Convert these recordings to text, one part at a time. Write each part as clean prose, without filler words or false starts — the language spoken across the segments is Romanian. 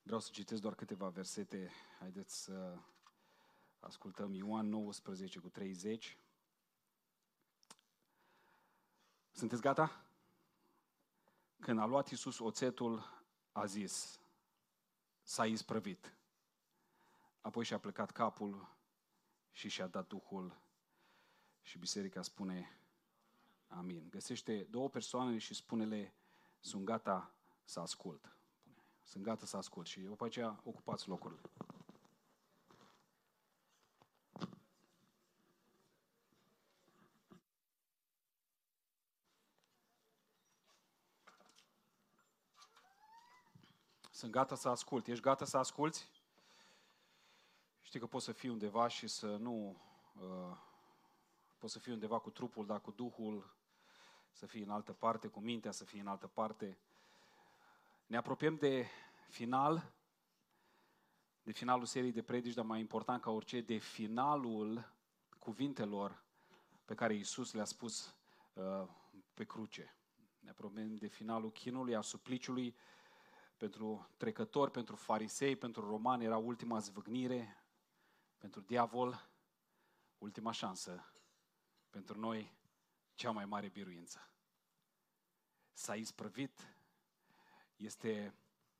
Vreau să citesc doar câteva versete. Haideți să ascultăm Ioan 19:30. Sunteți gata? Când a luat Iisus oțetul, a zis: s-a isprăvit. Apoi și-a plecat capul și și-a dat Duhul și biserica spune amin. Găsește două persoane și spune-le: sunt gata să ascult. Sunt gata să ascult și după aceea ocupați locurile. Sunt gata să ascult. Ești gata să asculți? Știi că poți să fii undeva și să nu... poți să fii undeva cu trupul, dar cu Duhul să fii în altă parte, cu mintea să fii în altă parte. Ne apropiem de finalul seriei de predici, dar mai important ca orice, de finalul cuvintelor pe care Iisus le-a spus pe cruce. Ne apropiem de finalul chinului, a supliciului. Pentru trecători, pentru farisei, pentru romani era ultima zvâgnire, pentru diavol ultima șansă, pentru noi cea mai mare biruință. S-a isprăvit, este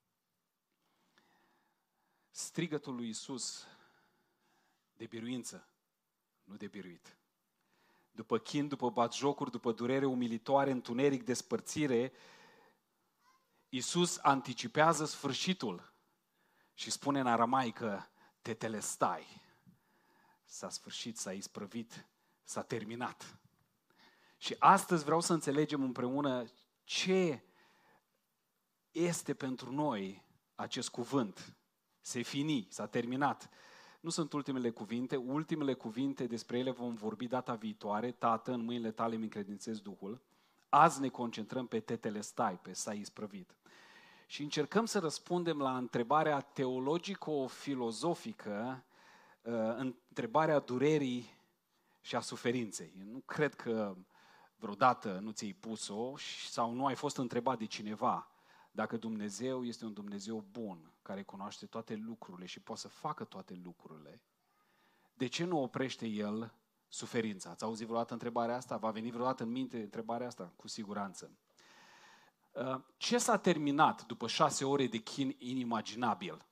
strigătul lui Iisus de biruință, nu de biruit. După chin, după batjocuri, după durere umilitoare, întuneric, despărțire, Iisus anticipează sfârșitul și spune în aramaică: tetelestai. S-a sfârșit, s-a isprăvit, s-a terminat. Și astăzi vreau să înțelegem împreună ce este pentru noi acest cuvânt. Se fini, s-a terminat. Nu sunt ultimele cuvinte despre ele vom vorbi data viitoare. Tată, în mâinile tale îmi încredințez Duhul. Azi ne concentrăm pe tetelestai, pe s-a isprăvit. Și încercăm să răspundem la întrebarea teologico-filozofică, întrebarea durerii și a suferinței. Eu nu cred că vreodată nu ți-ai pus-o sau nu ai fost întrebat de cineva dacă Dumnezeu este un Dumnezeu bun, care cunoaște toate lucrurile și poate să facă toate lucrurile. De ce nu oprește El suferința? Ați auzit vreodată întrebarea asta? Va veni vreodată în minte întrebarea asta? Cu siguranță. Ce s-a terminat după 6 ore de chin inimaginabil?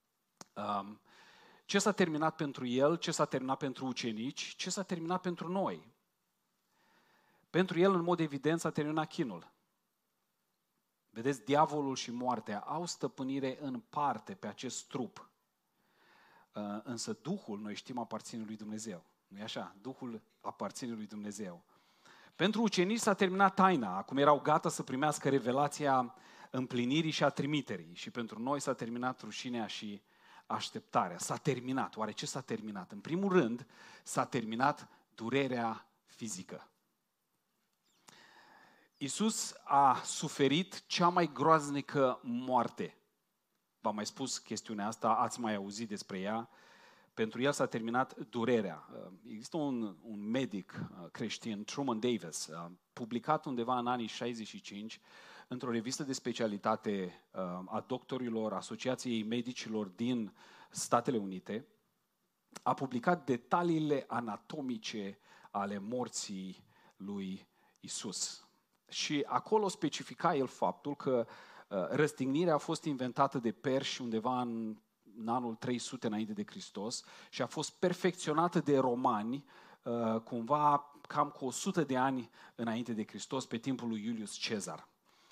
Ce s-a terminat pentru El? Ce s-a terminat pentru ucenici? Ce s-a terminat pentru noi? Pentru El, în mod evident, s-a terminat chinul. Vedeți, diavolul și moartea au stăpânire în parte pe acest trup. Însă Duhul, noi știm, aparține lui Dumnezeu. Nu-i așa? Duhul aparține lui Dumnezeu. Pentru ucenici s-a terminat taina, acum erau gata să primească revelația împlinirii și a trimiterii. Și pentru noi s-a terminat rușinea și așteptarea. S-a terminat. Oare ce s-a terminat? În primul rând, s-a terminat durerea fizică. Iisus a suferit cea mai groaznică moarte. V-am mai spus chestiunea asta, ați mai auzit despre ea. Pentru el s-a terminat durerea. Există un medic creștin, Truman Davis, publicat undeva în anii 65 într-o revistă de specialitate a doctorilor, Asociației Medicilor din Statele Unite, a publicat detaliile anatomice ale morții lui Iisus. Și acolo specifica el faptul că răstignirea a fost inventată de perși undeva în anul 300 înainte de Hristos și a fost perfecționată de romani cumva cam cu 100 de ani înainte de Hristos, pe timpul lui Iulius Cezar.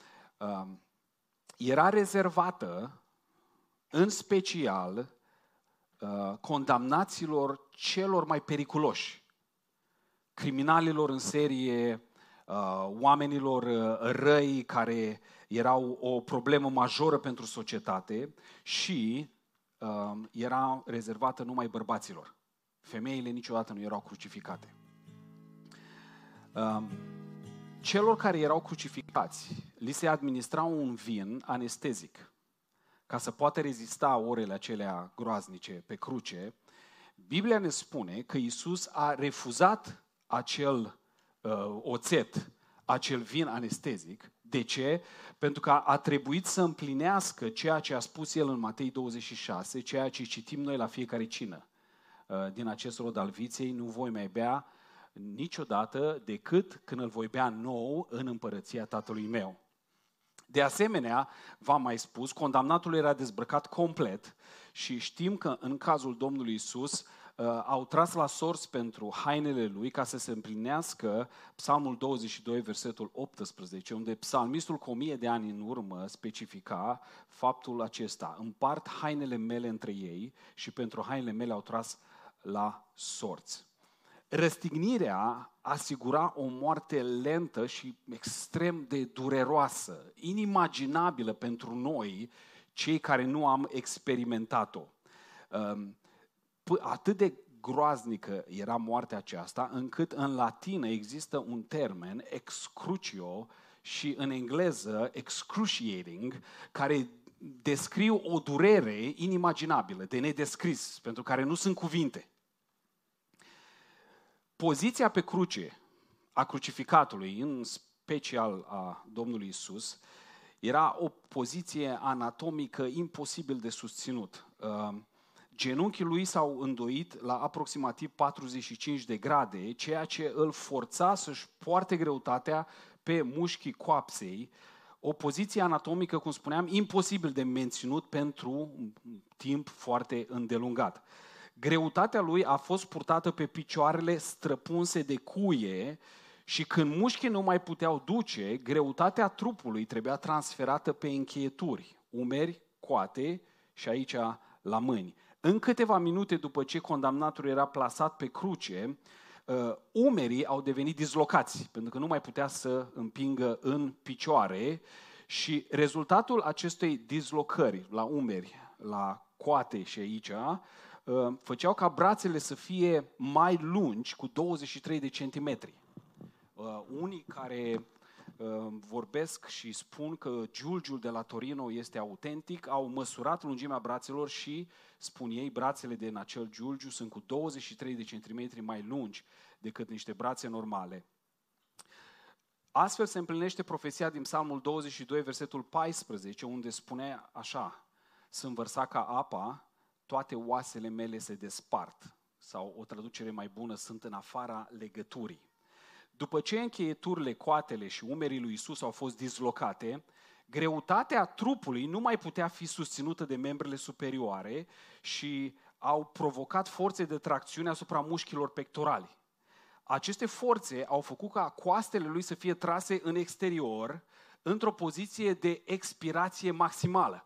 Era rezervată în special condamnaților celor mai periculoși, criminalilor în serie, oamenilor răi care erau o problemă majoră pentru societate și era rezervată numai bărbaților. Femeile niciodată nu erau crucificate. Celor care erau crucificați li se administra un vin anestezic ca să poată rezista orele acelea groaznice pe cruce. Biblia ne spune că Iisus a refuzat acel oțet, acel vin anestezic, De ce? Pentru că a trebuit să împlinească ceea ce a spus el în Matei 26, ceea ce citim noi la fiecare cină. Din acest rod al viței nu voi mai bea niciodată decât când îl voi bea nou în împărăția Tatălui meu. De asemenea, v-am mai spus, condamnatul era dezbrăcat complet și știm că în cazul Domnului Iisus au tras la sorți pentru hainele lui ca să se împlinească Psalmul 22, versetul 18, unde psalmistul cu 1000 de ani în urmă specifica faptul acesta: împart hainele mele între ei și pentru hainele mele au tras la sorți. Răstignirea asigura o moarte lentă și extrem de dureroasă, inimaginabilă pentru noi, cei care nu am experimentat-o. Atât de groaznică era moartea aceasta, încât în latină există un termen, excrucio, și în engleză excruciating, care descriu o durere inimaginabilă, de nedescris, pentru care nu sunt cuvinte. Poziția pe cruce a crucificatului, în special a Domnului Iisus, era o poziție anatomică imposibil de susținut. Genunchii lui s-au îndoit la aproximativ 45 de grade, ceea ce îl forța să-și poarte greutatea pe mușchii coapsei, o poziție anatomică, cum spuneam, imposibil de menținut pentru un timp foarte îndelungat. Greutatea lui a fost purtată pe picioarele străpunse de cuie și când mușchii nu mai puteau duce, greutatea trupului trebuia transferată pe încheieturi, umeri, coate și aici la mâini. În câteva minute după ce condamnatul era plasat pe cruce, umerii au devenit dislocați, pentru că nu mai putea să împingă în picioare și rezultatul acestei dislocări la umeri, la coate și aici, făceau ca brațele să fie mai lungi cu 23 de centimetri. Unii care vorbesc și spun că giulgiul de la Torino este autentic, au măsurat lungimea brațelor și, spun ei, brațele din acel giulgiu sunt cu 23 de centimetri mai lungi decât niște brațe normale. Astfel se împlinește profeția din Psalmul 22, versetul 14, unde spune așa: sunt vărsat ca apa, toate oasele mele se despart. Sau o traducere mai bună, sunt în afara legăturii. După ce încheieturile, coatele și umerii lui Iisus au fost dislocate, greutatea trupului nu mai putea fi susținută de membrele superioare și au provocat forțe de tracțiune asupra mușchilor pectorali. Aceste forțe au făcut ca coastele lui să fie trase în exterior, într-o poziție de expirație maximală.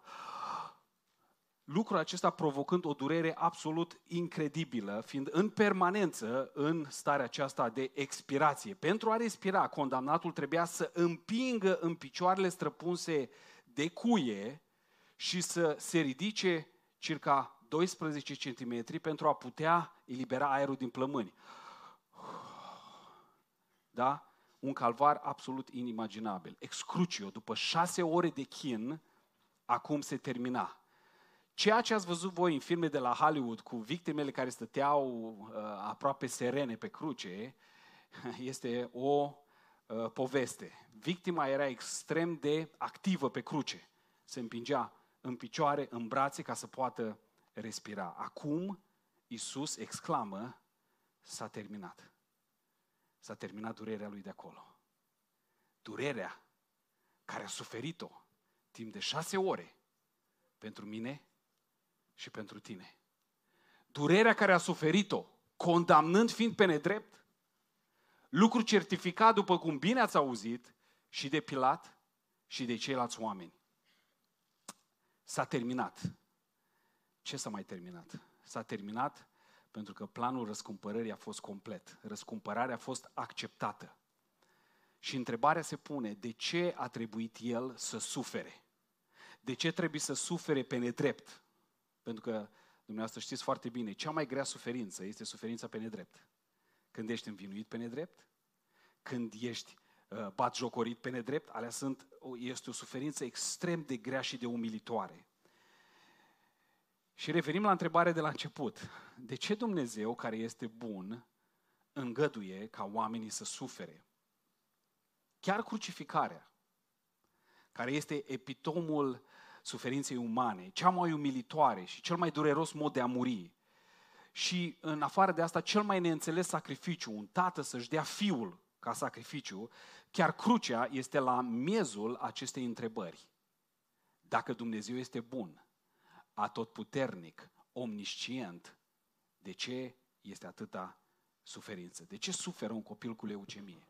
Lucrul acesta provocând o durere absolut incredibilă, fiind în permanență în starea aceasta de expirație. Pentru a respira, condamnatul trebuia să împingă în picioarele străpunse de cuie și să se ridice circa 12 cm pentru a putea elibera aerul din plămâni. Da? Un calvar absolut inimaginabil. Excrucio, după 6 ore de chin, acum se termina. Ceea ce ați văzut voi în filme de la Hollywood cu victimele care stăteau aproape serene pe cruce, este o poveste. Victima era extrem de activă pe cruce. Se împingea în picioare, în brațe ca să poată respira. Acum Iisus exclamă: s-a terminat. S-a terminat durerea lui de acolo. Durerea care a suferit-o timp de 6 ore pentru mine și pentru tine. Durerea care a suferit-o, condamnând fiind pe nedrept, lucru certificat, după cum bine ați auzit, și de Pilat și de ceilalți oameni. S-a terminat. Ce s-a mai terminat? S-a terminat pentru că planul răscumpărării a fost complet. Răscumpărarea a fost acceptată. Și întrebarea se pune: de ce a trebuit el să sufere? De ce trebuie să sufere pe nedrept? Pentru că dumneavoastră știți foarte bine, cea mai grea suferință este suferința pe nedrept. Când ești învinuit pe nedrept, când ești batjocorit pe nedrept, este o suferință extrem de grea și de umilitoare. Și revenim la întrebarea de la început. De ce Dumnezeu, care este bun, îngăduie ca oamenii să sufere? Chiar crucificarea care este epitomul suferinței umane, cea mai umilitoare și cel mai dureros mod de a muri. Și în afară de asta, cel mai neînțeles sacrificiu, un tată să-și dea fiul ca sacrificiu, chiar crucea este la miezul acestei întrebări. Dacă Dumnezeu este bun, atotputernic, omniscient, de ce este atâta suferință? De ce suferă un copil cu leucemie?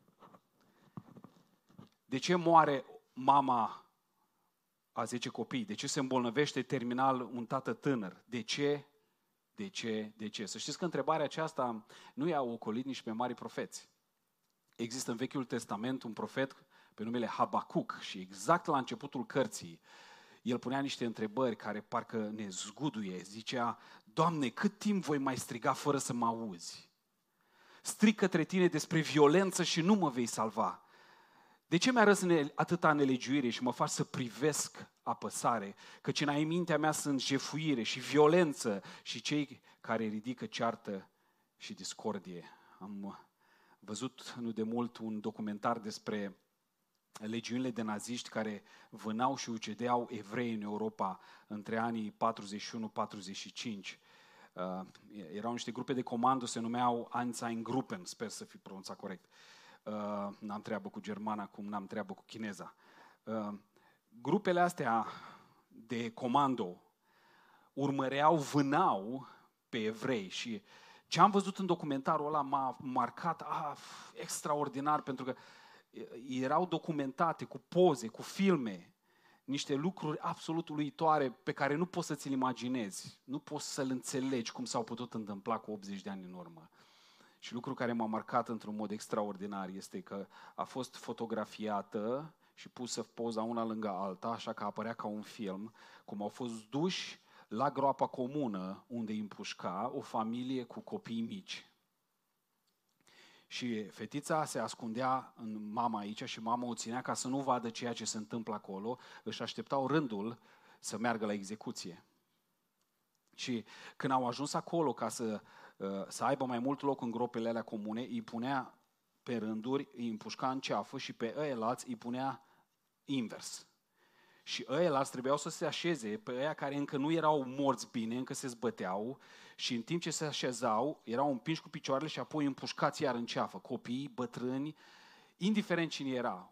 De ce moare mama a 10 copii? De ce se îmbolnăvește terminal un tată tânăr? De ce? De ce? De ce? Să știți că întrebarea aceasta nu i-a ocolit nici pe mari profeți. Există în Vechiul Testament un profet pe numele Habacuc și exact la începutul cărții el punea niște întrebări care parcă ne zguduie. Zicea: Doamne, cât timp voi mai striga fără să mă auzi? Strig către tine despre violență și nu mă vei salva. De ce mi-arăți atâta nelegiuire și mă faci să privesc apăsare? Căci în mintea mea sunt jefuire și violență și cei care ridică ceartă și discordie. Am văzut nu de mult un documentar despre legiunile de naziști care vânau și ucideau evrei în Europa între anii 41-45. Erau niște grupe de comando, se numeau Einsatzgruppen, sper să fi pronunțat corect. N-am treabă cu germana, cum n-am treabă cu chineza. Grupele astea de comando urmăreau, vânau pe evrei și ce am văzut în documentarul ăla m-a marcat extraordinar, pentru că erau documentate cu poze, cu filme, niște lucruri absolut uluitoare pe care nu poți să ți-l imaginezi, nu poți să-l înțelegi cum s-au putut întâmpla cu 80 de ani în urmă. Și lucrul care m-a marcat într-un mod extraordinar este că a fost fotografiată și pusă poza una lângă alta, așa că apărea ca un film, cum au fost duși la groapa comună unde îi împușca o familie cu copii mici. Și fetița se ascundea în mama aici și mama o ținea ca să nu vadă ceea ce se întâmplă acolo, își așteptau rândul să meargă la execuție. Și când au ajuns acolo ca să aibă mai mult loc în gropele alea comune, îi punea pe rânduri, îi împușca în ceafă și pe ăilalți îi punea invers. Și ăilalți trebuiau să se așeze pe ăia care încă nu erau morți bine, încă se zbăteau și în timp ce se așezau, erau împinși cu picioarele și apoi împușcați iar în ceafă. Copii, bătrâni, indiferent cine era.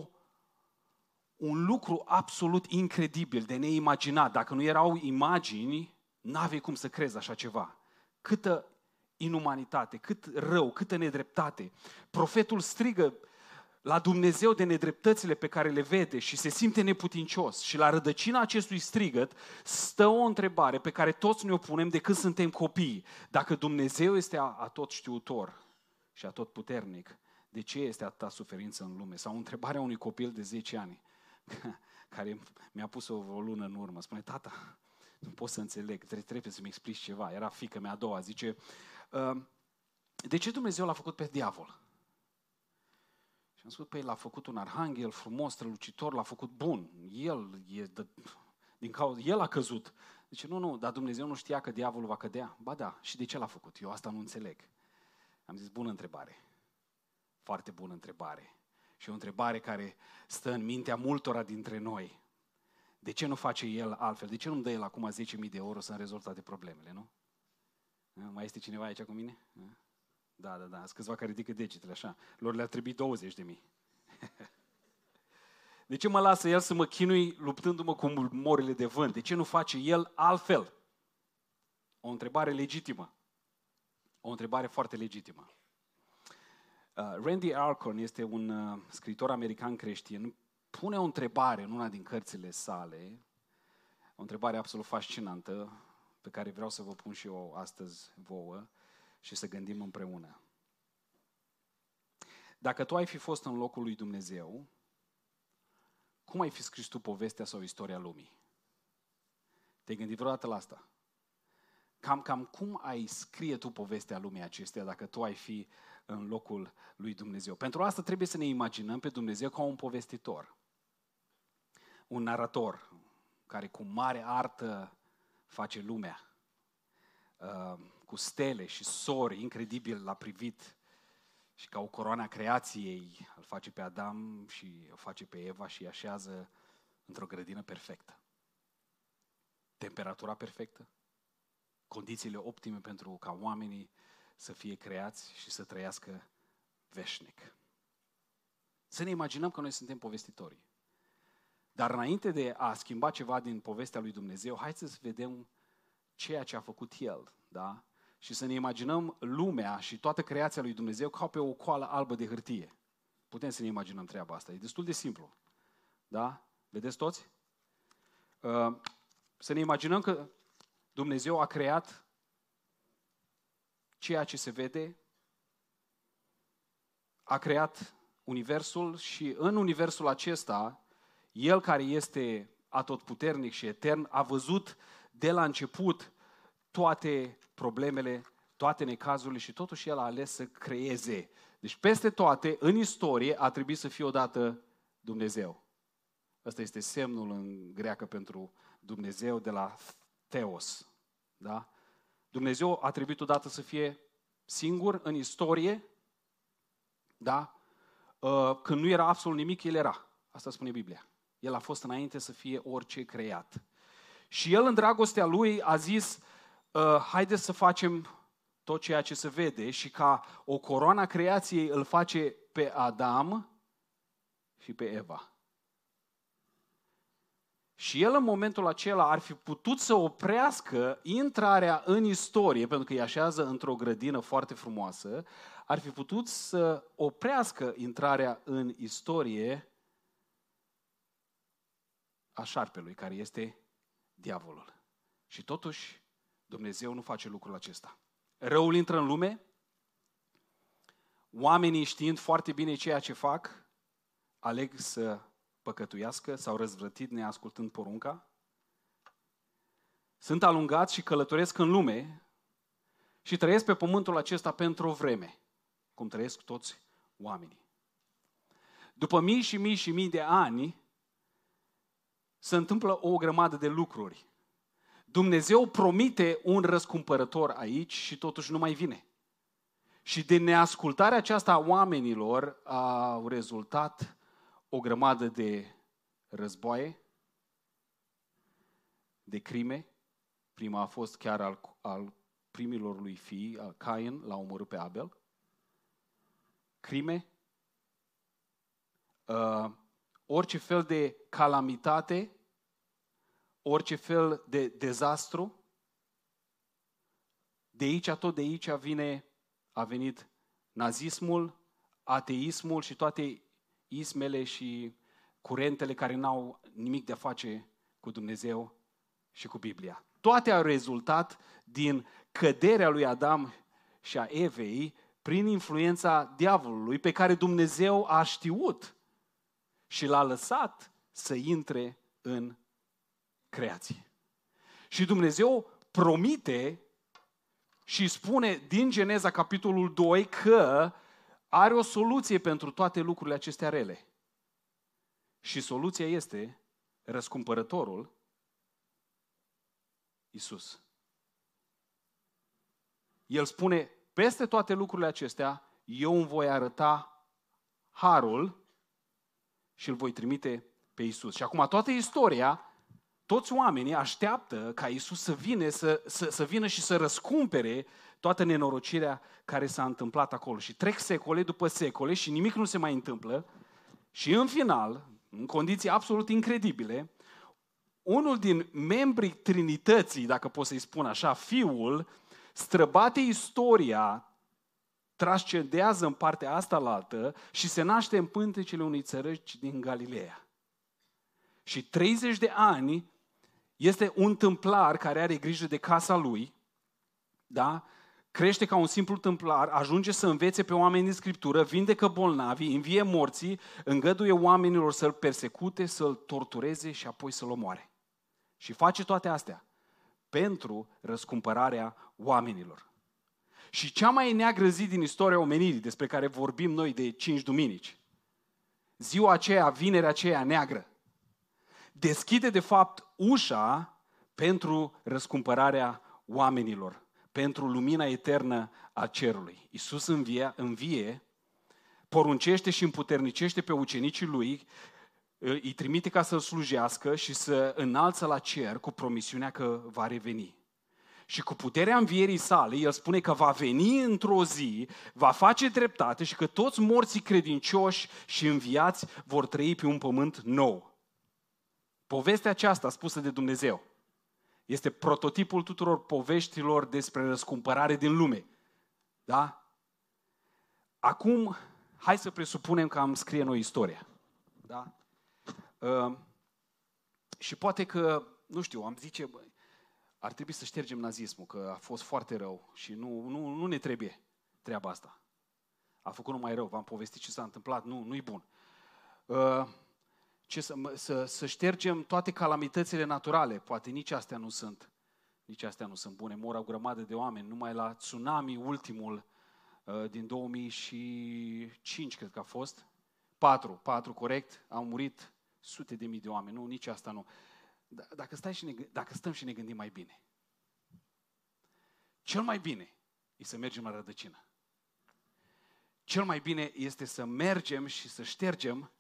Un lucru absolut incredibil, de neimaginat. Dacă nu erau imagini, n-aveai cum să crezi așa ceva. Câtă inumanitate, cât rău, câtă nedreptate. Profetul strigă la Dumnezeu de nedreptățile pe care le vede și se simte neputincios. Și la rădăcina acestui strigăt stă o întrebare pe care toți ne-o punem de când suntem copii. Dacă Dumnezeu este atotștiutor și atotputernic, de ce este atâta suferință în lume? Sau întrebarea unui copil de 10 ani care mi-a pus o lună în urmă. Spune: tata, nu pot să înțeleg, trebuie să-mi explici ceva. Era fiică mea a doua, zice: de ce Dumnezeu l-a făcut pe diavol? Și am spus: păi l-a făcut un arhanghel frumos, strălucitor, l-a făcut bun. El a căzut. Zice: nu, dar Dumnezeu nu știa că diavolul va cădea. Ba da, și de ce l-a făcut? Eu asta nu înțeleg. Am zis: bună întrebare. Foarte bună întrebare. Și o întrebare care stă în mintea multora dintre noi. De ce nu face El altfel? De ce nu-mi dă El acum 10.000 de euro să-mi rezolv toate problemele, nu? Mai este cineva aici cu mine? Da. Sunt câțiva care ridică degetele așa. Lor le-ar trebui 20.000. De ce mă lasă El să mă chinui luptându-mă cu morile de vânt? De ce nu face El altfel? O întrebare legitimă. O întrebare foarte legitimă. Randy Alcorn este un scriitor american creștin. Pune o întrebare în una din cărțile sale, o întrebare absolut fascinantă, pe care vreau să vă pun și eu astăzi vouă și să gândim împreună. Dacă tu ai fi fost în locul lui Dumnezeu, cum ai fi scris tu povestea sau istoria lumii? Te-ai gândit vreodată la asta? Cam cum ai scrie tu povestea lumii acesteia dacă tu ai fi în locul lui Dumnezeu? Pentru asta trebuie să ne imaginăm pe Dumnezeu ca un povestitor. Un narator care cu mare artă face lumea. Cu stele și sori, incredibil l-a privit. Și ca o coroană a creației îl face pe Adam și o face pe Eva și îi așează într-o grădină perfectă. Temperatura perfectă, condițiile optime pentru ca oamenii să fie creați și să trăiască veșnic. Să ne imaginăm că noi suntem povestitorii. Dar înainte de a schimba ceva din povestea lui Dumnezeu, haideți să vedem ceea ce a făcut El, da? Și să ne imaginăm lumea și toată creația lui Dumnezeu ca pe o coală albă de hârtie. Putem să ne imaginăm treaba asta. E destul de simplu. Da? Vedeți toți? Să ne imaginăm că Dumnezeu a creat ceea ce se vede, a creat universul și în universul acesta, El care este atotputernic și etern, a văzut de la început toate problemele, toate necazurile și totuși El a ales să creeze. Deci peste toate, în istorie, a trebuit să fie odată Dumnezeu. Ăsta este semnul în greacă pentru Dumnezeu de la Theos. Da? Dumnezeu a trebuit odată să fie singur în istorie, da? Când nu era absolut nimic, El era. Asta spune Biblia. El a fost înainte să fie orice creat. Și El în dragostea Lui a zis, haideți să facem tot ceea ce se vede și ca o coroană a creației îl face pe Adam și pe Eva. Și El în momentul acela ar fi putut să oprească intrarea în istorie, pentru că îi așează într-o grădină foarte frumoasă, ar fi putut să oprească intrarea în istorie a șarpelui, care este diavolul. Și totuși, Dumnezeu nu face lucrul acesta. Răul intră în lume, oamenii știind foarte bine ceea ce fac, aleg să păcătuiască, s-au răzvrătit neascultând porunca, sunt alungați și călătoresc în lume și trăiesc pe pământul acesta pentru o vreme, cum trăiesc toți oamenii. După mii și mii și mii de ani, se întâmplă o grămadă de lucruri. Dumnezeu promite un răscumpărător aici și totuși nu mai vine. Și din neascultarea aceasta a oamenilor au rezultat o grămadă de războaie, de crime. Prima a fost chiar al primilor lui fii, al Cain, l-a omorât pe Abel. Crime, orice fel de calamitate, orice fel de dezastru. De aici, tot de aici a venit nazismul, ateismul și toate ismele și curentele care n-au nimic de a face cu Dumnezeu și cu Biblia. Toate au rezultat din căderea lui Adam și a Evei prin influența diavolului pe care Dumnezeu a știut și l-a lăsat să intre în creație. Și Dumnezeu promite și spune din Geneza capitolul 2 că are o soluție pentru toate lucrurile acestea rele. Și soluția este răscumpărătorul Iisus. El spune, peste toate lucrurile acestea, eu îmi voi arăta harul și îl voi trimite pe Iisus. Și acum toată istoria, toți oamenii așteaptă ca Iisus să vină și să răscumpere toată nenorocirea care s-a întâmplat acolo. Și trec secole după secole și nimic nu se mai întâmplă. Și în final, în condiții absolut incredibile, unul din membrii Trinității, dacă pot să-i spun așa, Fiul, străbate istoria, transcendează în partea asta la altă și se naște în pântecele unui țărăci din Galileea. Și 30 de ani este un tâmplar care are grijă de casa lui, da? Crește ca un simplu tâmplar, ajunge să învețe pe oameni din Scriptură, vindecă bolnavii, învie morții, îngăduie oamenilor să-l persecute, să-l tortureze și apoi să-l omoare. Și face toate astea pentru răscumpărarea oamenilor. Și cea mai neagră zi din istoria omenirii, despre care vorbim noi de 5 duminici, ziua aceea, vinerea aceea neagră, deschide de fapt ușa pentru răscumpărarea oamenilor, pentru lumina eternă a cerului. Iisus învie, poruncește și împuternicește pe ucenicii lui îi trimite ca să-l slujească și să înalță la cer cu promisiunea că va reveni. Și cu puterea învierii sale, el spune că va veni într-o zi, va face dreptate și că toți morții credincioși și înviați vor trăi pe un pământ nou. Povestea aceasta spusă de Dumnezeu este prototipul tuturor poveștilor despre răscumpărare din lume. Da? Acum, hai să presupunem că am scrie noi istoria. Da? Și poate că, nu știu, am zice, ar trebui să ștergem nazismul, că a fost foarte rău și nu ne trebuie treaba asta. A făcut numai rău, v-am povestit ce s-a întâmplat, nu-i bun. Să ștergem toate calamitățile naturale, poate nici astea nu sunt. Nici astea nu sunt bune, mor o grămadă de oameni, numai la tsunami ultimul din 2005, cred că a fost, 4 corect, au murit sute de mii de oameni, nu, nici asta nu. Dacă stăm și ne gândim mai bine, cel mai bine e să mergem la rădăcină. Cel mai bine este să mergem și să ștergem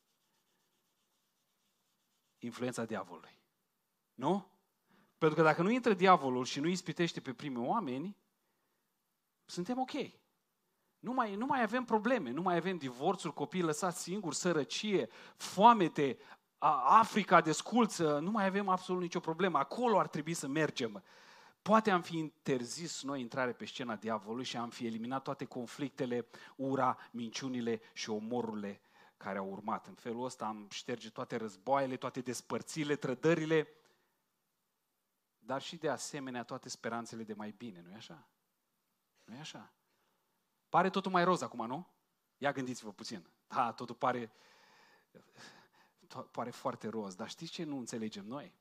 influența diavolului. Nu? Pentru că dacă nu intră diavolul și nu ispitește pe primii oameni, suntem ok. Nu mai avem probleme, nu mai avem divorțuri, copii lăsați singuri, sărăcie, foamete, Africa desculță, nu mai avem absolut nicio problemă. Acolo ar trebui să mergem. Poate am fi interzis noi intrare pe scena diavolului și am fi eliminat toate conflictele, ura, minciunile și omorurile care au urmat. În felul ăsta am șterge toate războaiele, toate despărțirile, trădările, dar și de asemenea toate speranțele de mai bine, nu-i așa? Nu-i așa? Pare totul mai roz acum, nu? Ia gândiți-vă puțin. Da, totul pare foarte roz, dar știți ce nu înțelegem noi?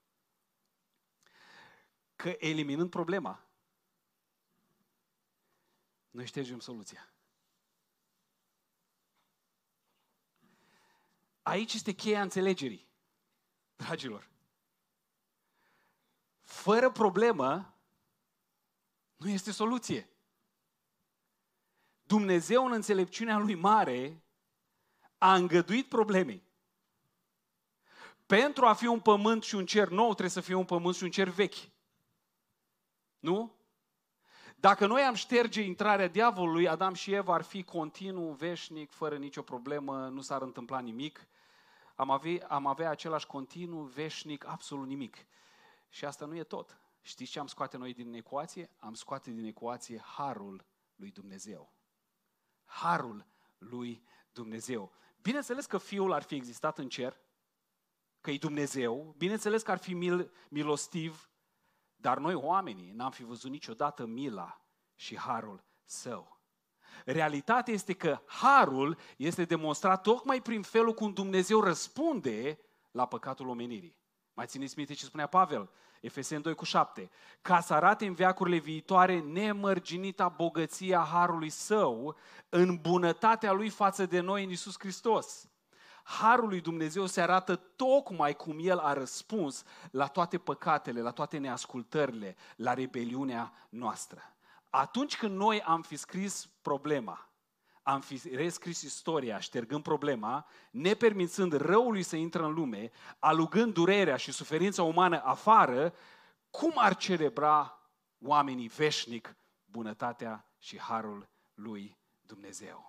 Că eliminând problema, noi ștergem soluția. Aici este cheia înțelegerii, dragilor. Fără problemă, nu este soluție. Dumnezeu, în înțelepciunea Lui mare, a îngăduit problemei. Pentru a fi un pământ și un cer nou, trebuie să fie un pământ și un cer vechi. Nu? Dacă noi am șterge intrarea diavolului, Adam și Eva ar fi continuu, veșnic, fără nicio problemă, nu s-ar întâmpla nimic. Am avea același continuu, veșnic, absolut nimic. Și asta nu e tot. Știți ce am scoate noi din ecuație? Am scoate din ecuație harul lui Dumnezeu. Harul lui Dumnezeu. Bineînțeles că Fiul ar fi existat în cer, că e Dumnezeu, bineînțeles că ar fi milostiv, dar noi oamenii n-am fi văzut niciodată mila și harul său. Realitatea este că harul este demonstrat tocmai prin felul cum Dumnezeu răspunde la păcatul omenirii. Mai țineți minte ce spunea Pavel? Efeseni 2:7. Ca să arate în veacurile viitoare nemărginita bogăția harului său în bunătatea lui față de noi în Iisus Hristos. Harul lui Dumnezeu se arată tocmai cum El a răspuns la toate păcatele, la toate neascultările, la rebeliunea noastră. Atunci când noi am fi scris problema, am fi rescris istoria, ștergând problema, nepermițând răului să intre în lume, alugând durerea și suferința umană afară, cum ar celebra oamenii veșnic bunătatea și harul lui Dumnezeu?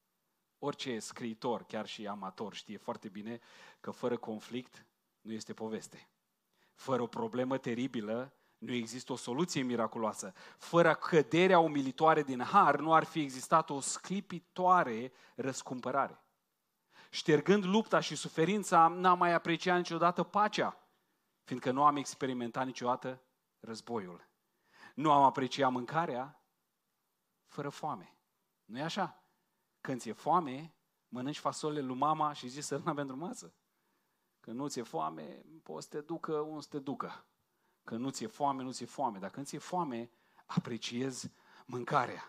Orice scriitor, chiar și amator, știe foarte bine că fără conflict nu este poveste. Fără o problemă teribilă nu există o soluție miraculoasă. Fără căderea umilitoare din har nu ar fi existat o sclipitoare răscumpărare. Ștergând lupta și suferința, n-am mai apreciat niciodată pacea, fiindcă nu am experimentat niciodată războiul. Nu am apreciat mâncarea fără foame. Nu e așa? Când ți-e foame, mănânci fasole lui mama și zici sărâna pentru masă. Când nu ți-e foame, poți să te ducă unde să te ducă. Când nu ți-e foame, nu ți-e foame. Dar când ți-e foame, apreciezi mâncarea.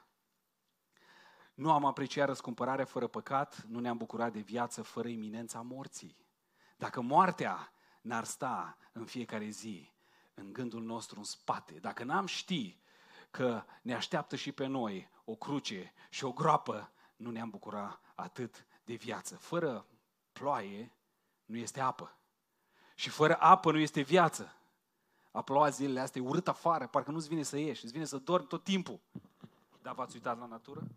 Nu am apreciat răscumpărarea fără păcat, nu ne-am bucurat de viață fără iminența morții. Dacă moartea n-ar sta în fiecare zi în gândul nostru în spate, dacă n-am ști că ne așteaptă și pe noi o cruce și o groapă, nu ne-am bucurat atât de viață. Fără ploaie nu este apă. Și fără apă nu este viață. A plouat zilele astea, e urât afară, parcă nu-ți vine să ieși, îți vine să dormi tot timpul. Dar v-ați uitat la natură?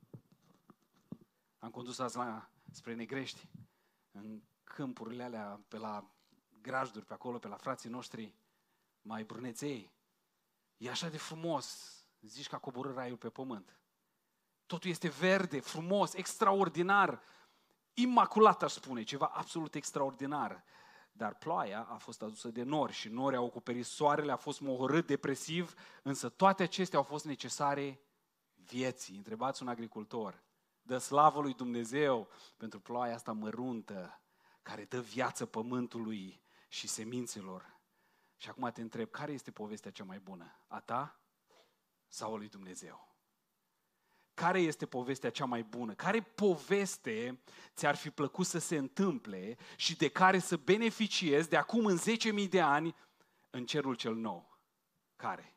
Am condus azi spre Negrești, în câmpurile alea, pe la grajduri, pe acolo, pe la frații noștri mai bruneței. E așa de frumos, zici că a coborât raiul pe pământ. Totul este verde, frumos, extraordinar, imaculat, aș spune, ceva absolut extraordinar. Dar ploaia a fost adusă de nori și norii au acoperit soarele, a fost mohorât, depresiv, însă toate acestea au fost necesare vieții. Întrebați un agricultor, dă slavă lui Dumnezeu pentru ploaia asta măruntă, care dă viață pământului și semințelor. Și acum te întreb, care este povestea cea mai bună? A ta sau a lui Dumnezeu? Care este povestea cea mai bună? Care poveste ți-ar fi plăcut să se întâmple și de care să beneficiezi de acum în 10.000 de ani în cerul cel nou? Care?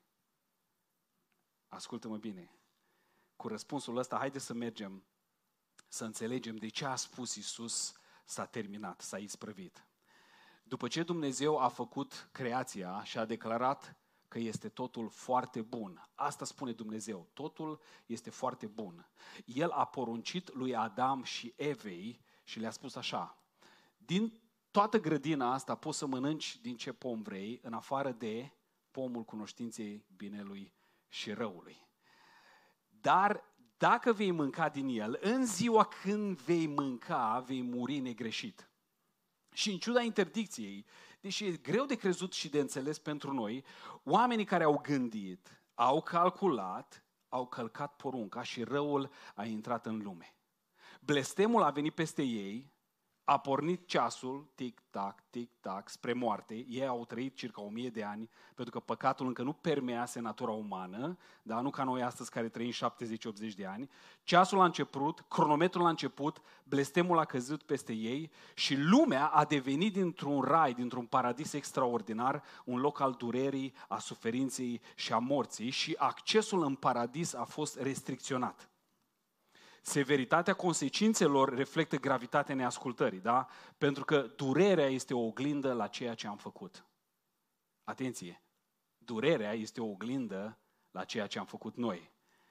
Ascultă-mă bine. Cu răspunsul ăsta, haide să mergem să înțelegem de ce a spus Iisus s-a terminat, s-a isprăvit. După ce Dumnezeu a făcut creația și a declarat că este totul foarte bun. Asta spune Dumnezeu, totul este foarte bun. El a poruncit lui Adam și Evei și le-a spus așa: din toată grădina asta poți să mănânci din ce pom vrei, în afară de pomul cunoștinței binelui și răului. Dar dacă vei mânca din el, în ziua când vei mânca, vei muri negreșit. Și în ciuda interdicției, deși e greu de crezut și de înțeles pentru noi, oamenii care au gândit, au calculat, au călcat porunca și răul a intrat în lume. Blestemul a venit peste ei, a pornit ceasul, tic-tac, tic-tac, spre moarte. Ei au trăit circa 1000 de ani, pentru că păcatul încă nu permease natura umană, dar nu ca noi astăzi care trăim 70-80 de ani. Ceasul a început, cronometrul a început, blestemul a căzut peste ei și lumea a devenit dintr-un rai, dintr-un paradis extraordinar, un loc al durerii, a suferinței și a morții și accesul în paradis a fost restricționat. Severitatea consecințelor reflectă gravitatea neascultării, da? Pentru că durerea este o oglindă la ceea ce am făcut. Atenție! Durerea este o oglindă la ceea ce am făcut noi.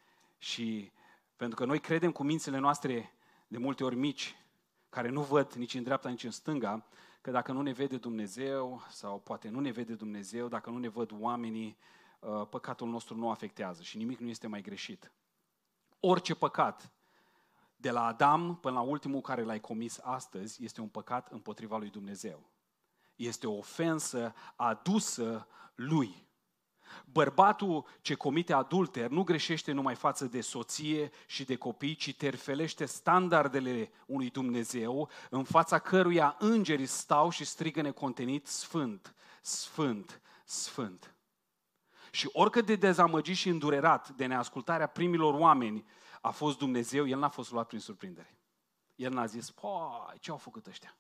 Și pentru că noi credem cu mințile noastre de multe ori mici, care nu văd nici în dreapta, nici în stânga, că dacă nu ne vede Dumnezeu, sau poate nu ne vede Dumnezeu, dacă nu ne văd oamenii, păcatul nostru nu afectează și nimic nu este mai greșit. Orice păcat, de la Adam până la ultimul care l-ai comis astăzi, este un păcat împotriva lui Dumnezeu. Este o ofensă adusă lui. Bărbatul ce comite adulter nu greșește numai față de soție și de copii, ci terfelește standardele unui Dumnezeu în fața căruia îngerii stau și strigă necontenit: Sfânt, Sfânt, Sfânt. Și oricât de dezamăgit și îndurerat de neascultarea primilor oameni a fost Dumnezeu, El n-a fost luat prin surprindere. El n-a zis: păi, ce au făcut ăștia?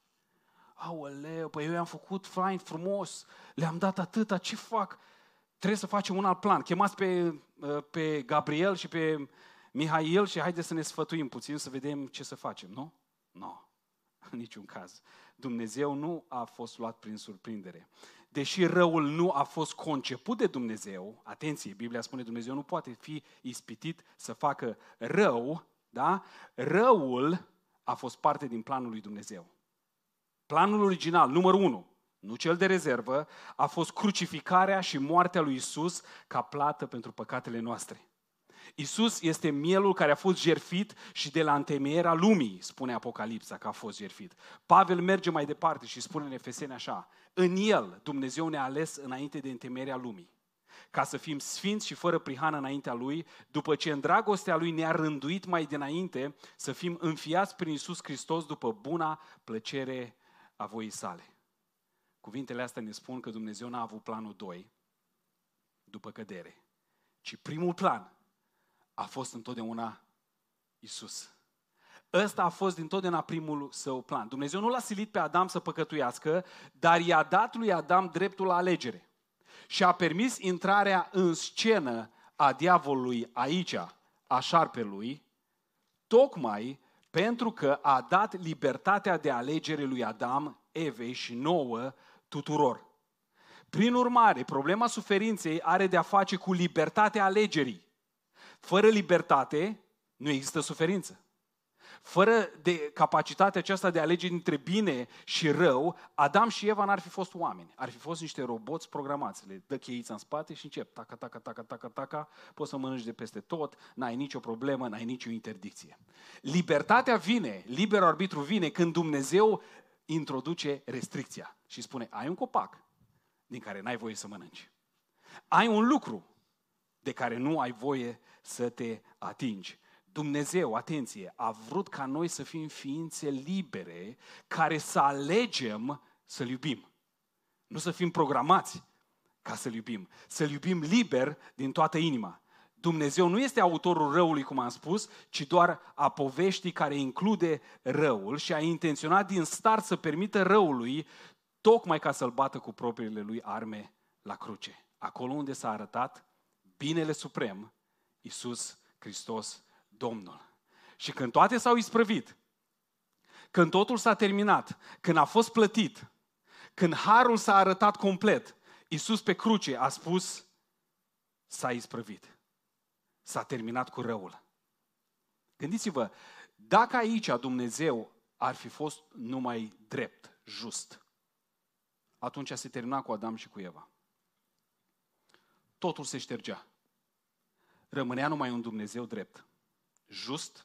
Aoleu, păi eu i-am făcut fain, frumos, le-am dat atâta, ce fac? Trebuie să facem un alt plan. Chemați pe Gabriel și pe Mihail și haideți să ne sfătuim puțin, să vedem ce să facem, nu? Nu, în niciun caz. Dumnezeu nu a fost luat prin surprindere. Deși răul nu a fost conceput de Dumnezeu, atenție, Biblia spune Dumnezeu nu poate fi ispitit să facă rău, da? Răul a fost parte din planul lui Dumnezeu. Planul original, numărul 1, nu cel de rezervă, a fost crucificarea și moartea lui Iisus ca plată pentru păcatele noastre. Iisus este mielul care a fost jertfit și de la întemeierea lumii, spune Apocalipsa că a fost jertfit. Pavel merge mai departe și spune în Efeseni așa: în El Dumnezeu ne-a ales înainte de întemeierea lumii, ca să fim sfinți și fără prihană înaintea Lui, după ce în dragostea Lui ne-a rânduit mai dinainte să fim înfiați prin Iisus Hristos după buna plăcere a voii sale. Cuvintele astea ne spun că Dumnezeu n-a avut planul 2 după cădere, ci primul plan a fost întotdeauna Iisus. Ăsta a fost dintotdeauna primul său plan. Dumnezeu nu l-a silit pe Adam să păcătuiască, dar i-a dat lui Adam dreptul la alegere. Și a permis intrarea în scenă a diavolului aici, a șarpelui, tocmai pentru că a dat libertatea de alegere lui Adam Evei și nouă tuturor. Prin urmare, problema suferinței are de-a face cu libertatea alegerii. Fără libertate nu există suferință. Fără de capacitatea aceasta de a alege între bine și rău, Adam și Eva n-ar fi fost oameni. Ar fi fost niște roboți programați. Le dă cheița în spate și încep. Taca, taca, taca, taca, taca. Poți să mănânci de peste tot, n-ai nicio problemă, n-ai nicio interdicție. Libertatea vine, liber arbitru vine când Dumnezeu introduce restricția și spune, ai un copac din care n-ai voie să mănânci. Ai un lucru de care nu ai voie să te atingi. Dumnezeu, atenție, a vrut ca noi să fim ființe libere care să alegem să-L iubim. Nu să fim programați ca să-L iubim. Să-L iubim liber din toată inima. Dumnezeu nu este autorul răului, cum am spus, ci doar a poveștii care include răul și a intenționat din start să permită răului tocmai ca să-L bată cu propriile lui arme la cruce. Acolo unde s-a arătat binele suprem, Iisus Hristos, Domnul. Și când toate s-au isprăvit, când totul s-a terminat, când a fost plătit, când harul s-a arătat complet, Iisus pe cruce a spus, s-a isprăvit. S-a terminat cu răul. Gândiți-vă, dacă aici Dumnezeu ar fi fost numai drept, just, atunci se termina cu Adam și cu Eva. Totul se ștergea. Rămânea numai un Dumnezeu drept, just,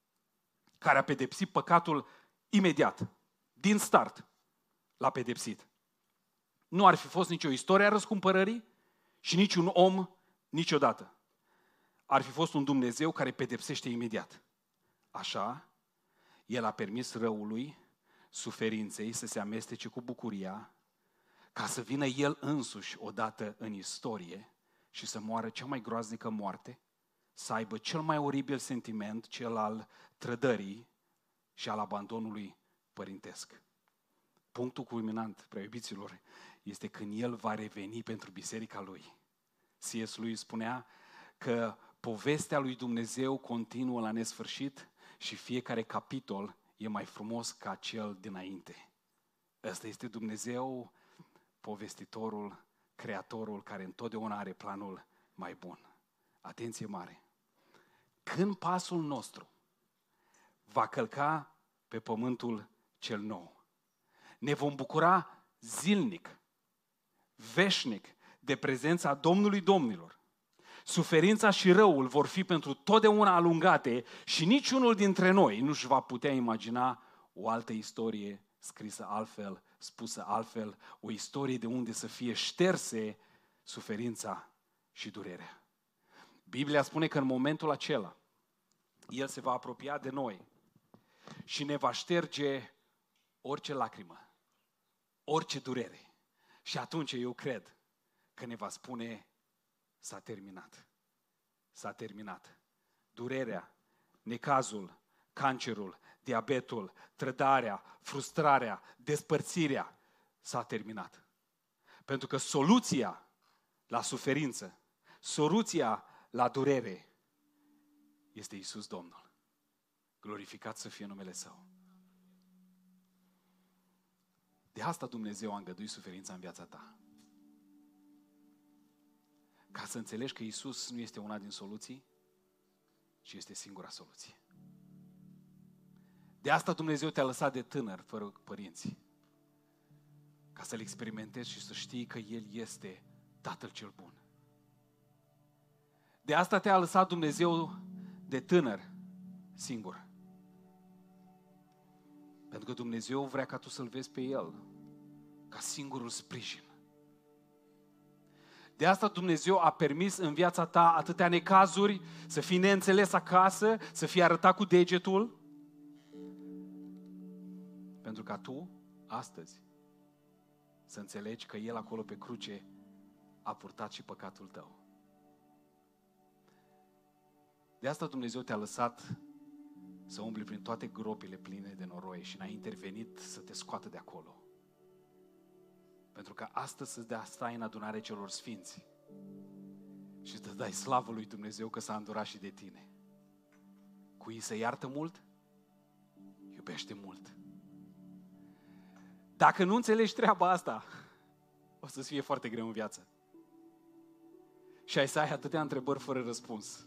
care a pedepsit păcatul imediat, din start, l-a pedepsit. Nu ar fi fost nicio istorie a răscumpărării și niciun om niciodată. Ar fi fost un Dumnezeu care pedepsește imediat. Așa, El a permis răului, suferinței să se amestece cu bucuria, ca să vină El însuși odată în istorie și să moară cea mai groaznică moarte, să aibă cel mai oribil sentiment, cel al trădării și al abandonului părintesc. Punctul culminant, prea iubiților, este când El va reveni pentru biserica Lui. C.S. Lewis spunea că povestea lui Dumnezeu continuă la nesfârșit și fiecare capitol e mai frumos ca cel dinainte. Ăsta este Dumnezeu, povestitorul, creatorul, care întotdeauna are planul mai bun. Atenție mare! Când pasul nostru va călca pe pământul cel nou, ne vom bucura zilnic, veșnic, de prezența Domnului Domnilor. Suferința și răul vor fi pentru totdeauna alungate și niciunul dintre noi nu-și va putea imagina o altă istorie scrisă altfel, spusă altfel, o istorie de unde să fie șterse suferința și durerea. Biblia spune că în momentul acela El se va apropia de noi și ne va șterge orice lacrimă, orice durere. Și atunci eu cred că ne va spune, s-a terminat. S-a terminat. Durerea, necazul, cancerul, diabetul, trădarea, frustrarea, despărțirea s-a terminat. Pentru că soluția la suferință, soluția la durere este Iisus Domnul. Glorificat să fie numele Său. De asta Dumnezeu a îngăduit suferința în viața ta. Ca să înțelegi că Iisus nu este una din soluții, ci este singura soluție. De asta Dumnezeu te-a lăsat de tânăr, fără părinți. Ca să-L experimentezi și să știi că El este Tatăl cel bun. De asta te-a lăsat Dumnezeu de tânăr, singur. Pentru că Dumnezeu vrea ca tu să-L vezi pe El ca singurul sprijin. De asta Dumnezeu a permis în viața ta atâtea necazuri, să fii neînțeles acasă, să fii arătat cu degetul. Pentru ca tu, astăzi, să înțelegi că El acolo pe cruce a purtat și păcatul tău. De asta Dumnezeu te-a lăsat să umbli prin toate gropile pline de noroi și n-a intervenit să te scoată de acolo. Pentru că astăzi să-ți dea stai în adunare celor sfinți și să dai slavă lui Dumnezeu că s-a îndurat și de tine. Cui se iartă mult, iubește mult. Dacă nu înțelegi treaba asta, o să-ți fie foarte greu în viață. Și ai să ai atâtea întrebări fără răspuns.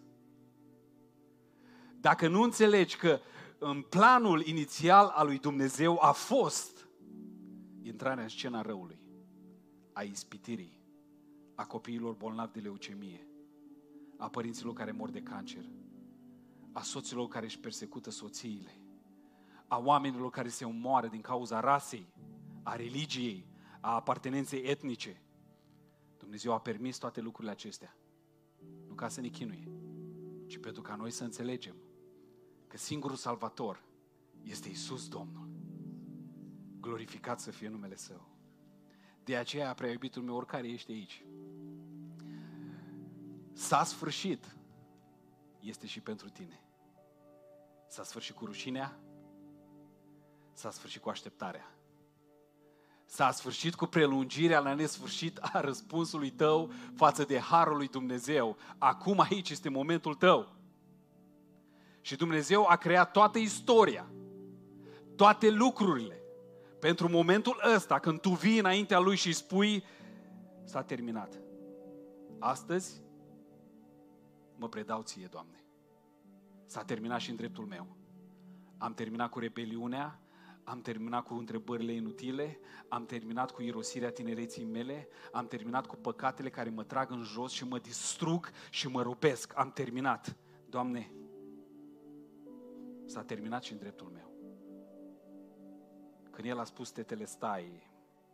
Dacă nu înțelegi că în planul inițial al lui Dumnezeu a fost intrarea în scena răului, a ispitirii, a copiilor bolnavi de leucemie, a părinților care mor de cancer, a soților care își persecută soțiile, a oamenilor care se omoară din cauza rasei, a religiei, a apartenenței etnice. Dumnezeu a permis toate lucrurile acestea. Nu ca să ne chinuie, ci pentru ca noi să înțelegem că singurul salvator este Iisus Domnul. Glorificat să fie numele Său. De aceea, prea iubitul meu, oricare ești aici, s-a sfârșit, este și pentru tine. S-a sfârșit cu rușinea, s-a sfârșit cu așteptarea. S-a sfârșit cu prelungirea la nesfârșit a răspunsului tău față de harul lui Dumnezeu. Acum aici este momentul tău. Și Dumnezeu a creat toată istoria, toate lucrurile, pentru momentul ăsta, când tu vii înaintea Lui și îi spui, s-a terminat. Astăzi mă predau Ție, Doamne. S-a terminat și în dreptul meu. Am terminat cu rebeliunea, am terminat cu întrebările inutile, am terminat cu irosirea tinereții mele, am terminat cu păcatele care mă trag în jos și mă distrug și mă robesc. Am terminat. Doamne, s-a terminat și în dreptul meu. Când El a spus tetelestai,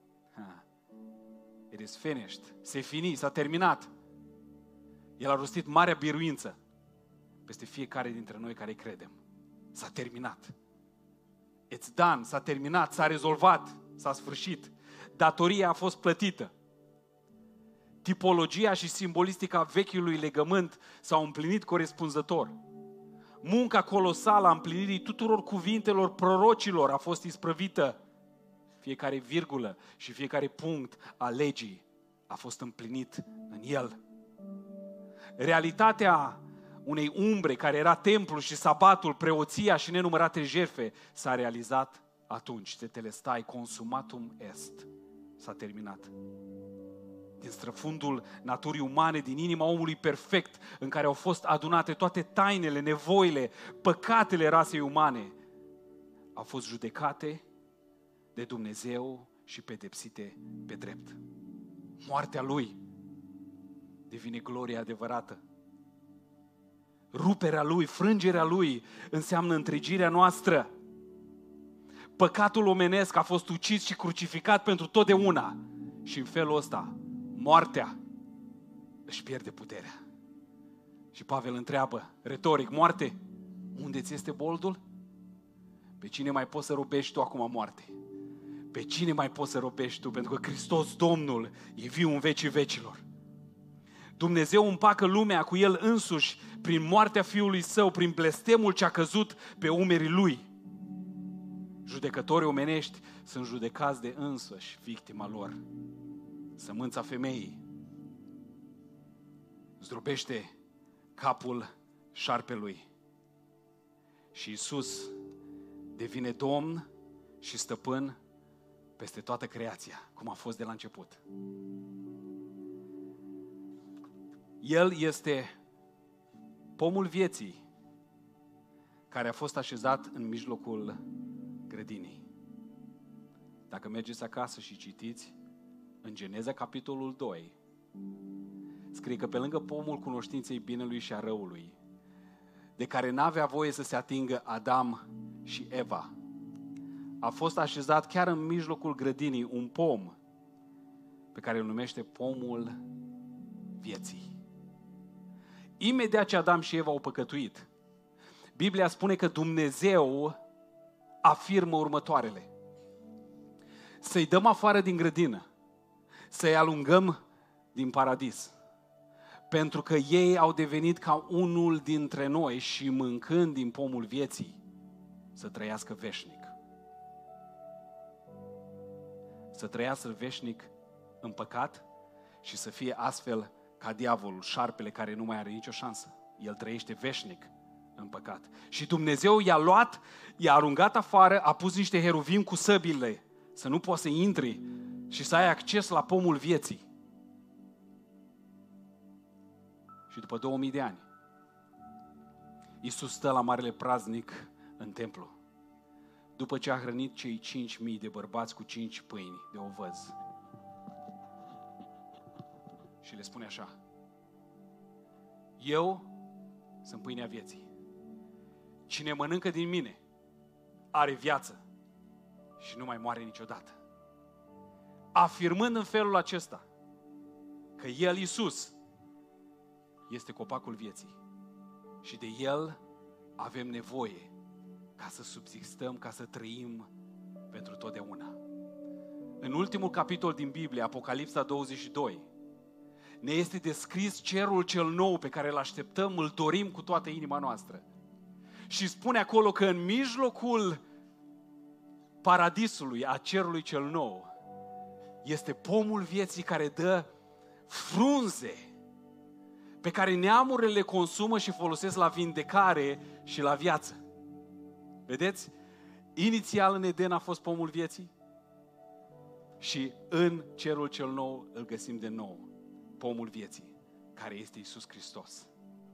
it is finished, se fini, s-a terminat. El a rostit marea biruință peste fiecare dintre noi care credem. S-a terminat. It's done, s-a terminat, s-a rezolvat, s-a sfârșit. Datoria a fost plătită. Tipologia și simbolistica vechiului legământ s-au împlinit corespunzător. Munca colosală a împlinirii tuturor cuvintelor prorocilor a fost isprăvită. Fiecare virgulă și fiecare punct al legii a fost împlinit în el. Realitatea unei umbre care era templul și sabatul, preoția și nenumărate jertfe s-a realizat atunci. Tetelestai, consumatum est. S-a terminat. Din străfundul naturii umane, din inima omului perfect, în care au fost adunate toate tainele, nevoile, păcatele rasei umane, au fost judecate de Dumnezeu și pedepsite pe drept. Moartea Lui devine gloria adevărată. Ruperea Lui, frângerea Lui înseamnă întregirea noastră. Păcatul omenesc a fost ucis și crucificat pentru totdeauna. Și în felul ăsta, moartea își pierde puterea. Și Pavel întreabă, retoric, moarte, unde ți este boldul? Pe cine mai poți să robești tu acum, moarte? Pe cine mai poți să robești tu? Pentru că Hristos Domnul e viu în vecii vecilor. Dumnezeu împacă lumea cu El însuși prin moartea Fiului Său, prin blestemul ce a căzut pe umerii Lui. Judecătorii omenești sunt judecați de însăși victima lor. Sămânța femeii zdrobește capul șarpelui. Și Iisus devine Domn și stăpân peste toată creația, cum a fost de la început. El este pomul vieții care a fost așezat în mijlocul grădinii. Dacă mergeți acasă și citiți, în Geneza, capitolul 2, scrie că pe lângă pomul cunoștinței binelui și a răului, de care n-avea voie să se atingă Adam și Eva, a fost așezat chiar în mijlocul grădinii un pom pe care îl numește pomul vieții. Imediat ce Adam și Eva au păcătuit, Biblia spune că Dumnezeu afirmă următoarele: să-i dăm afară din grădină, să-i alungăm din paradis, pentru că ei au devenit ca unul dintre noi și mâncând din pomul vieții să trăiască veșnic. Să trăiască veșnic în păcat și să fie astfel ca diavolul, șarpele care nu mai are nicio șansă. El trăiește veșnic în păcat. Și Dumnezeu i-a luat, i-a aruncat afară, a pus niște heruvim cu săbile să nu poți să intri și să ai acces la pomul vieții. Și după 2000 de ani, Iisus stă la marele praznic în templu, după ce a hrănit cei 5.000 de bărbați cu 5 pâini de ovăz. Și le spune așa: eu sunt pâinea vieții. Cine mănâncă din mine are viață și nu mai moare niciodată. Afirmând în felul acesta că El, Iisus, este copacul vieții și de El avem nevoie ca să subsistăm, ca să trăim pentru totdeauna. În ultimul capitol din Biblie, Apocalipsa 22, ne este descris cerul cel nou pe care îl așteptăm, îl dorim cu toată inima noastră. Și spune acolo că în mijlocul paradisului, a cerului cel nou, este pomul vieții care dă frunze pe care neamurile le consumă și folosesc la vindecare și la viață. Vedeți? Inițial în Eden a fost pomul vieții și în cerul cel nou îl găsim de nou, pomul vieții, care este Iisus Hristos.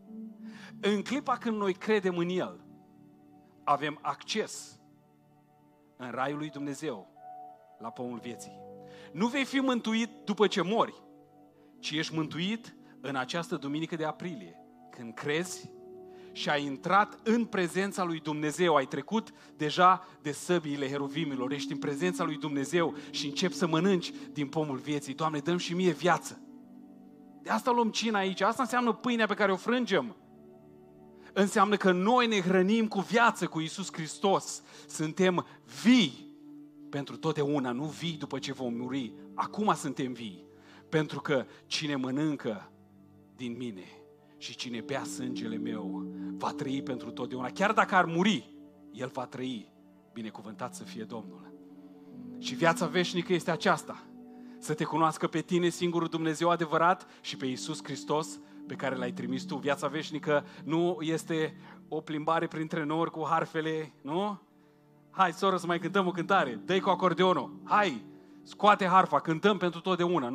În clipa când noi credem în El, avem acces în raiul lui Dumnezeu la pomul vieții. Nu vei fi mântuit după ce mori, ci ești mântuit în această duminică de aprilie, când crezi și ai intrat în prezența lui Dumnezeu, ai trecut deja de săbiile heruvimilor, ești în prezența lui Dumnezeu și începi să mănânci din pomul vieții. Doamne, dă-mi și mie viață. De asta luăm cina aici, asta înseamnă pâinea pe care o frângem. Înseamnă că noi ne hrănim cu viață, cu Iisus Hristos. Suntem vii pentru totdeauna, nu vii după ce vom muri. Acum suntem vii, pentru că cine mănâncă din mine și cine bea sângele meu va trăi pentru totdeauna. Chiar dacă ar muri, el va trăi. Binecuvântat să fie Domnul. Și viața veșnică este aceasta: să te cunoască pe tine, singurul Dumnezeu adevărat, și pe Iisus Hristos pe care l-ai trimis tu. Viața veșnică nu este o plimbare printre nori cu harfele, nu? Hai, soră, să mai cântăm o cântare. Dă-i cu acordeonul. Hai, scoate harfa, cântăm pentru totdeauna.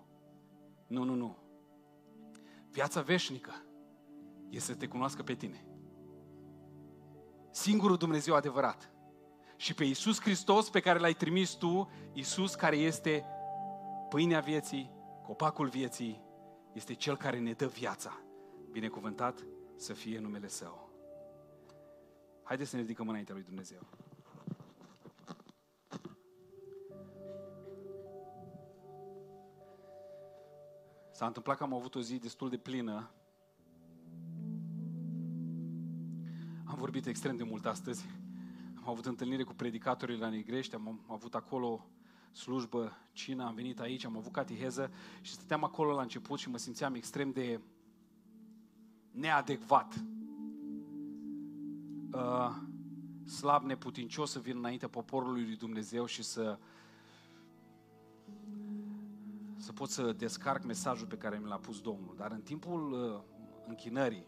Nu. Viața veșnică este să te cunoască pe tine, singurul Dumnezeu adevărat, și pe Iisus Hristos pe care l-ai trimis tu, Iisus care este pâinea vieții, copacul vieții, este Cel care ne dă viața. Binecuvântat să fie numele Său. Haideți să ne ridicăm înaintea lui Dumnezeu. S-a întâmplat că am avut o zi destul de plină. Am vorbit extrem de mult astăzi. Am avut întâlnire cu predicatorii la Negrești, am avut acolo slujbă, cină, am venit aici, am avut cateheză și stăteam acolo la început și mă simțeam extrem de neadecvat. Slab, neputincios să vin înaintea poporului lui Dumnezeu și să pot să descarc mesajul pe care mi l-a pus Domnul. Dar în timpul închinării,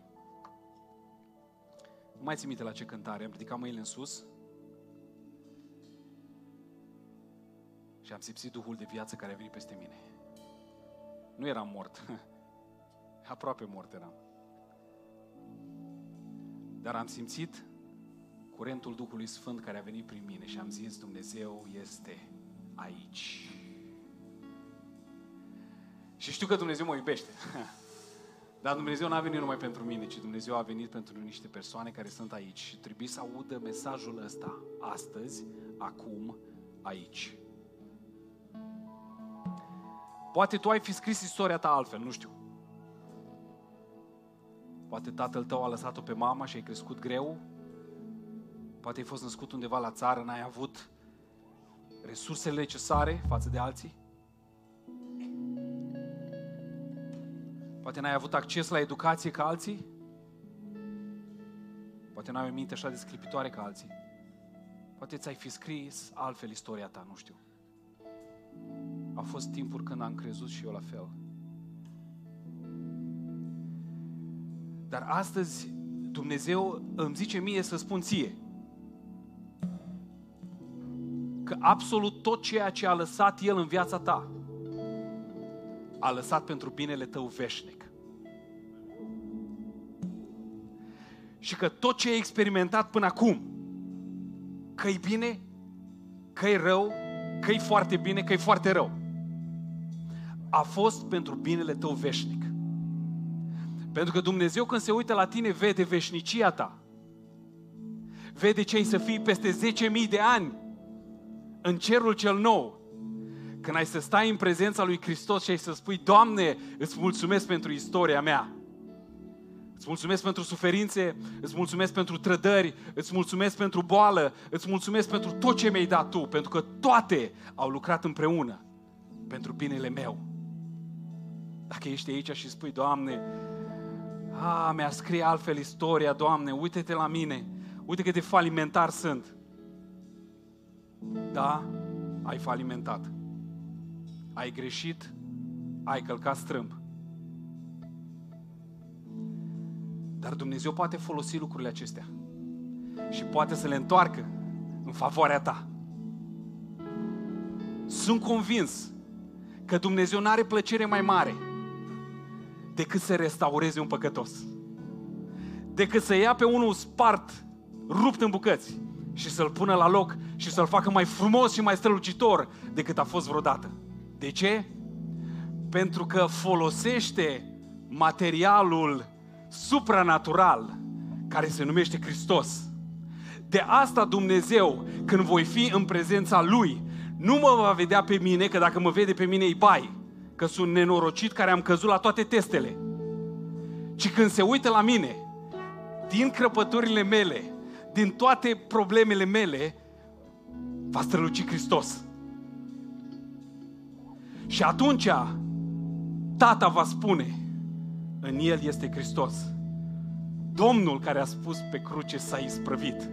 nu mai țin minte la ce cântare, am ridicat mâinile în sus și am simțit Duhul de viață care a venit peste mine. Nu eram mort, aproape mort eram. Dar am simțit curentul Duhului Sfânt care a venit prin mine și am zis: Dumnezeu este aici. Și știu că Dumnezeu mă iubește. Dar Dumnezeu n-a venit numai pentru mine, ci Dumnezeu a venit pentru niște persoane care sunt aici și trebuie să audă mesajul ăsta astăzi, acum, aici. Poate tu ai fi scris istoria ta altfel, nu știu. Poate tatăl tău a lăsat-o pe mama și ai crescut greu. Poate ai fost născut undeva la țară, n-ai avut resursele necesare față de alții. Poate n-ai avut acces la educație ca alții. Poate n-ai o minte așa de sclipitoare ca alții. Poate ți-ai fi scris altfel istoria ta, nu știu. Au fost timpuri când am crezut și eu la fel. Dar astăzi Dumnezeu îmi zice mie să spun ție că absolut tot ceea ce a lăsat El în viața ta, a lăsat pentru binele tău veșnic. Și că tot ce ai experimentat până acum, că-i bine, că-i rău, că-i foarte bine, că-i foarte rău, a fost pentru binele tău veșnic. Pentru că Dumnezeu, când se uită la tine, vede veșnicia ta. Vede ce ai să fii peste 10.000 de ani în cerul cel nou. Când ai să stai în prezența lui Hristos și ai să spui: Doamne, îți mulțumesc pentru istoria mea. Îți mulțumesc pentru suferințe, îți mulțumesc pentru trădări, îți mulțumesc pentru boală, îți mulțumesc pentru tot ce mi-ai dat Tu, pentru că toate au lucrat împreună pentru binele meu. Dacă ești aici și spui: Doamne, mi-a scrie altfel istoria, Doamne, uite-te la mine, uite cât de falimentar sunt. Da, ai falimentat. Ai greșit, ai călcat strâmb. Dar Dumnezeu poate folosi lucrurile acestea și poate să le întoarcă în favoarea ta. Sunt convins că Dumnezeu nu are plăcere mai mare decât să restaureze un păcătos, decât să ia pe unul spart, rupt în bucăți și să-l pună la loc și să-l facă mai frumos și mai strălucitor decât a fost vreodată. De ce? Pentru că folosește materialul supranatural care se numește Hristos. De asta Dumnezeu, când voi fi în prezența Lui, nu mă va vedea pe mine, că dacă mă vede pe mine e bai, că sunt nenorocit care am căzut la toate testele. Ci când se uită la mine, din crăpăturile mele, din toate problemele mele, va străluci Hristos. Și atunci Tata va spune: în El este Hristos. Domnul care a spus pe cruce s-a isprăvit.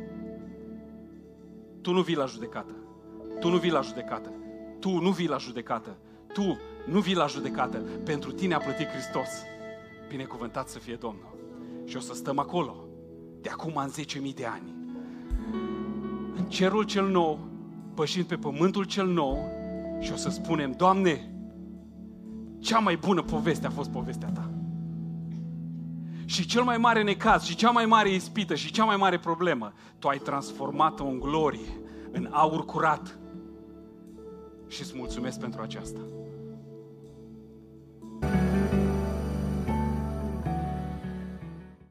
Tu nu vii la judecată. Tu nu vii la judecată. Tu nu vii la judecată. Tu nu vii la judecată. Pentru tine a plătit Hristos. Binecuvântat să fie Domnul. Și o să stăm acolo de acum în 10.000 de ani. În cerul cel nou, pășind pe pământul cel nou, și o să spunem: Doamne, cea mai bună poveste a fost povestea Ta. Și cel mai mare necaz, și cea mai mare ispită, și cea mai mare problemă, Tu ai transformat-o în glorie, în aur curat. Și îți mulțumesc pentru aceasta.